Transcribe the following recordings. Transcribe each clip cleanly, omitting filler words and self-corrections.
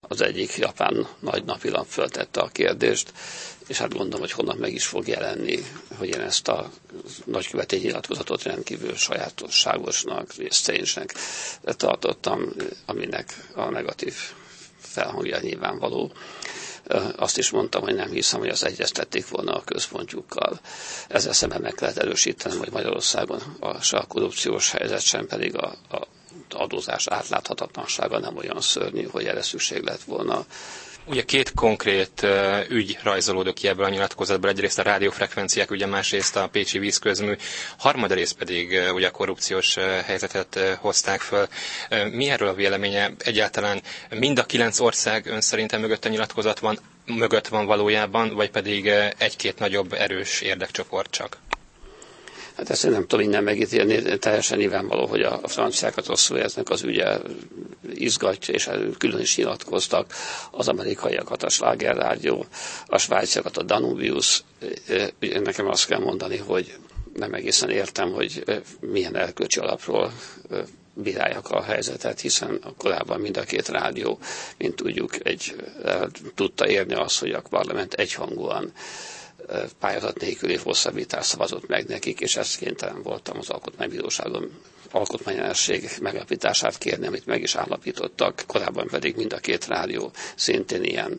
Az egyik japán nagy napilap föltette a kérdést, és hát gondolom, hogy holnap meg is fog jelenni, hogy én ezt a nagyköveti nyilatkozatot rendkívül sajátosságosnak és strange-nek tartottam, aminek a negatív felhangja nyilvánvaló. Azt is mondtam, hogy nem hiszem, hogy azt egyeztették volna a központjukkal. Ezzel szemben meg kellett erősítenem, hogy Magyarországon se a korrupciós helyzet, sem pedig a adózás átláthatatlansága nem olyan szörnyű, hogy erre szükség lett volna. Ugye két konkrét ügy rajzolódott ki ebből a nyilatkozatból, egyrészt a rádiófrekvenciák ügye, másrészt a pécsi vízközmű, harmadrészt pedig ugye a korrupciós helyzetet hozták föl. Mi erről a véleménye? Egyáltalán mind a 9 ország ön szerintem mögött a nyilatkozat mögött van valójában, vagy pedig egy-két nagyobb erős érdekcsoport csak? Hát ezt én nem tudom innen megítélni, teljesen nyilvánvaló, hogy a franciákat a Sueznek az ügye izgatja, és külön is nyilatkoztak, az amerikaiakat a Schlager Rádió, a svájciakat a Danubius. Nekem azt kell mondani, hogy nem egészen értem, hogy milyen erkölcsi alapról bírálják a helyzetet, hiszen korábban mind a két rádió, mint tudjuk, tudta érni azt, hogy a parlament egyhangúan pályázat nélküli hosszabbítást szavazott meg nekik, és ezt kénytelen voltam az alkotmánybíróságon alkotmányelleneség megállapítását kérni, amit meg is állapítottak. Korábban pedig mind a két rádió szintén ilyen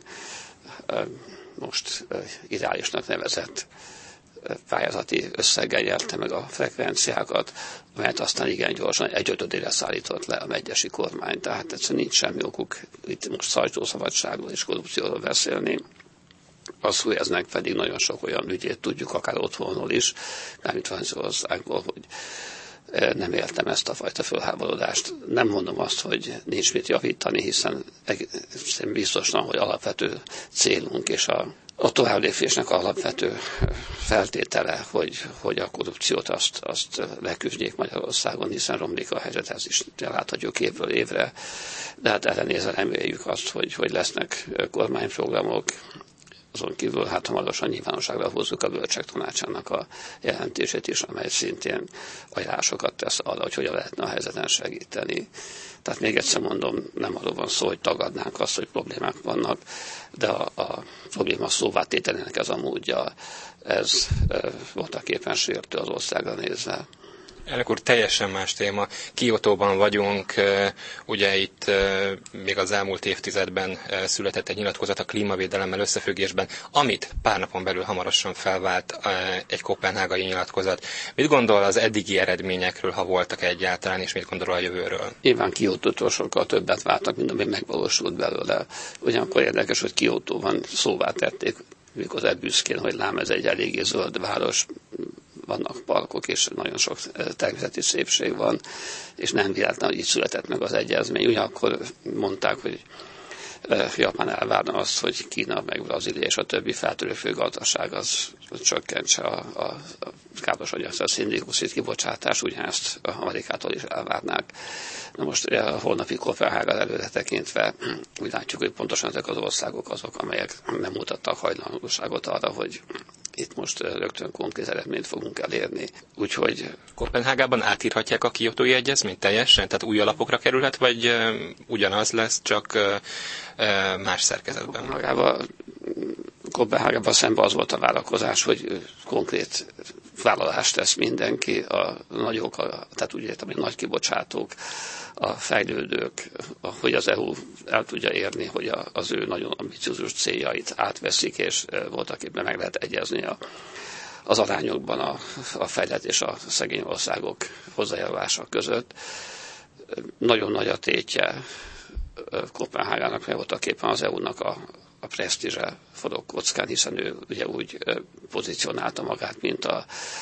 most ideálisnak nevezett pályázati összeggel nyerte meg a frekvenciákat, amelyet aztán igen gyorsan 1/5-ére szállított le a megyesi kormány. Tehát egyszerűen nincs semmi okuk itt most sajtószabadságról és korrupcióról beszélni. A Sueznek pedig nagyon sok olyan ügyét tudjuk, akár otthonról is, mármint Franciaországból, hogy nem értem ezt a fajta fölháborodást. Nem mondom azt, hogy nincs mit javítani, hiszen biztosan, hogy alapvető célunk és a továbblépésnek alapvető feltétele, hogy a korrupciót azt leküzdjék Magyarországon, hiszen romlik a helyzet, ez is láthatjuk évről évre. De hát erre nézve reméljük azt, hogy lesznek kormányprogramok. Azon kívül hát hamarosan nyilvánosságra hozzuk a Bölcsek Tanácsának a jelentését is, amely szintén ajánlásokat tesz arra, hogy hogyan lehetne a helyzeten segíteni. Tehát még egyszer mondom, nem arról van szó, hogy tagadnánk azt, hogy problémák vannak, de a probléma szóvátételének ez a módja, ez voltaképpen sértő az országra nézve. Elnök úr, teljesen más téma. Kiotóban vagyunk, ugye itt még az elmúlt évtizedben született egy nyilatkozat a klímavédelemmel összefüggésben, amit pár napon belül hamarosan felvált egy koppenhágai nyilatkozat. Mit gondol az eddigi eredményekről, ha voltak egyáltalán, és mit gondol a jövőről? Nyilván Kiotótól sokkal többet vártak, mint ami megvalósult belőle. Ugyanakkor érdekes, hogy Kiotóban szóvá tették, mikor büszkén, hogy lám ez egy eléggé zöld város, vannak parkok, és nagyon sok természeti szépség van, és nem véletlen, hogy így született meg az egyezmény. Ugyanakkor mondták, hogy Japán elvárna azt, hogy Kína, meg Brazília és a többi feltörekvő gazdaság az csökkentse a káros a szén-dioxid kibocsátás, ugyanezt Amerikától is elvárnák. Na most a holnapi Koppenhágára előre tekintve úgy látjuk, hogy pontosan ezek az országok azok, amelyek nem mutattak hajlandóságot arra, hogy itt most rögtön konkrét eredményt fogunk elérni. Úgyhogy Koppenhágában átírhatják a kiotói egyezményt teljesen? Tehát új alapokra kerülhet, vagy ugyanaz lesz, csak más szerkezetben? Koppenhágában szemben az volt a várakozás, hogy konkrét vállalást tesz mindenki, a nagyok, tehát úgy értem, hogy nagy kibocsátók, a fejlődők, hogy az EU el tudja érni, hogy az ő nagyon ambiciózus céljait átveszik, és voltaképpen meg lehet egyezni az arányokban a fejlett és a szegény országok hozzájárulása között. Nagyon nagy a tétje Koppenhágának, mert voltaképpen az EU-nak a presztízse forog kockán, hiszen ő ugye úgy pozícionálta magát, mint a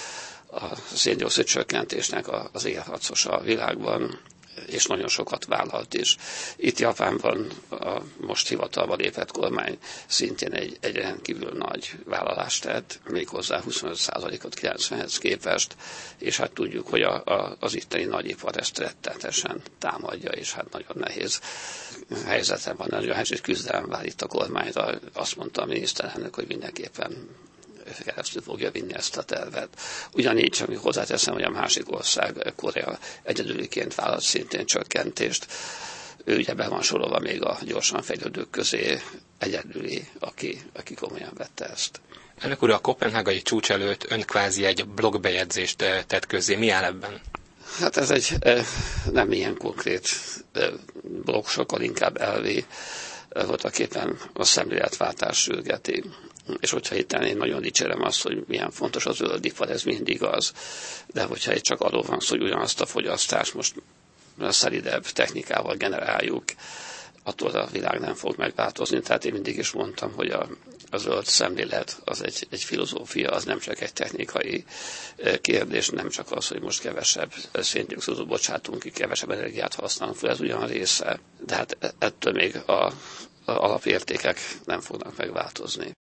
szén-dioxid csökkentésnek az élharcosa a világban, és nagyon sokat vállalt is. Itt Japánban a most hivatalba lépett kormány szintén egy rendkívül nagy vállalást tett, méghozzá 25%-ot 90-hez képest, és hát tudjuk, hogy az itteni nagyipar ezt rettenetesen támadja, és hát nagyon nehéz helyzetben van, nagyon helyzet küzdelem vár itt a kormányra. Azt mondta a miniszterelnök, hogy mindenképpen keresztül fogja vinni ezt a tervet. Ugyanígy, ami hozzáteszem, hogy a másik ország, Korea egyedüliként vállalt szintén csökkentést. ő ugye be van sorolva még a gyorsan fejlődők közé egyedüli, aki komolyan vette ezt. Elnök úr, a koppenhágai csúcs előtt ön kvázi egy blogbejegyzést tett közzé. Mi áll ebben? Hát ez egy nem ilyen konkrét blog, sokkal inkább elvi, voltaképpen a szemléletváltás sürgeti. És hogyha itt én nagyon dicsérem azt, hogy milyen fontos a zöld ipar, ez mindig az. De hogyha itt csak arról van szó, hogy ugyanazt a fogyasztást most szelidebb technikával generáljuk, attól a világ nem fog megváltozni. Tehát én mindig is mondtam, hogy a zöld szemlélet az egy filozófia, az nem csak egy technikai kérdés, nem csak az, hogy most kevesebb széndioxidot bocsátunk ki, kevesebb energiát használunk fel, ez ugyan része, de hát ettől még az alapértékek nem fognak megváltozni.